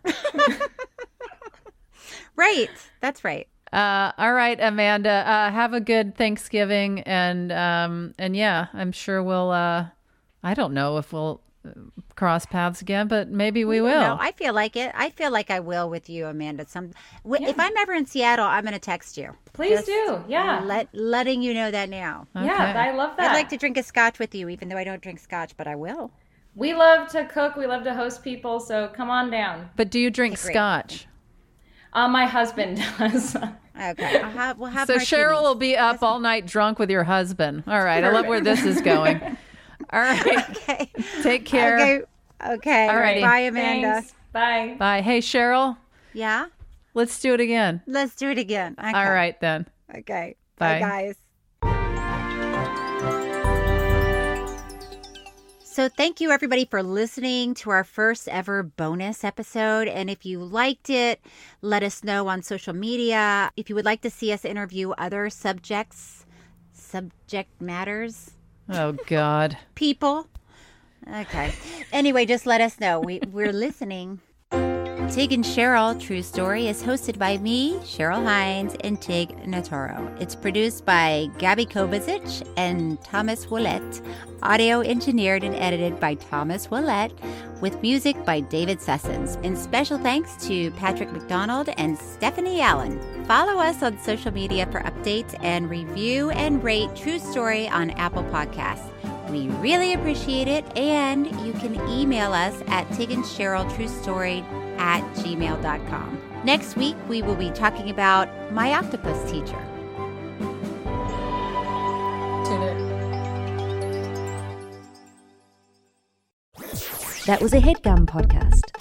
Speaker 4: Right. That's right.
Speaker 6: All right, Amanda, have a good Thanksgiving. And yeah, I'm sure we'll, I don't know if we'll cross paths again, but maybe we will.
Speaker 4: No, I feel like it. I feel like I will with you, Amanda. If I'm ever in Seattle, I'm going to text you.
Speaker 5: Please do. Yeah.
Speaker 4: Letting you know that now.
Speaker 6: Okay.
Speaker 5: Yeah, I love that.
Speaker 4: I'd like to drink a scotch with you, even though I don't drink scotch, but I will.
Speaker 5: We love to cook. We love to host people. So come on down.
Speaker 6: But do you drink scotch?
Speaker 5: My husband does.
Speaker 4: Okay. We'll have
Speaker 6: so
Speaker 4: martinis.
Speaker 6: Cheryl will be up all night drunk with your husband. All right. Perfect. I love where this is going. All right.
Speaker 4: Okay.
Speaker 6: Take care.
Speaker 4: Okay.
Speaker 6: All right.
Speaker 4: Bye, Amanda.
Speaker 5: Thanks. Bye.
Speaker 6: Bye. Hey, Cheryl.
Speaker 4: Yeah?
Speaker 6: Let's do it again.
Speaker 4: Let's do it again. Okay.
Speaker 6: All right, then.
Speaker 4: Okay.
Speaker 6: Bye,
Speaker 4: guys. So thank you, everybody, for listening to our first ever bonus episode. And if you liked it, let us know on social media. If you would like to see us interview other subject matters.
Speaker 6: Oh, God.
Speaker 4: People. Okay. Anyway, just let us know. We're listening. Tig and Cheryl, True Story, is hosted by me, Cheryl Hines, and Tig Notaro. It's produced by Gabby Kovacic and Thomas Willett. Audio engineered and edited by Thomas Willett, with music by David Sessons. And special thanks to Patrick McDonald and Stephanie Allen. Follow us on social media for updates, and review and rate True Story on Apple Podcasts. We really appreciate it, and you can email us at tigandcheryltruestory@gmail.com. Next week, we will be talking about My Octopus Teacher.
Speaker 5: Tune in.
Speaker 1: That was a HeadGum podcast.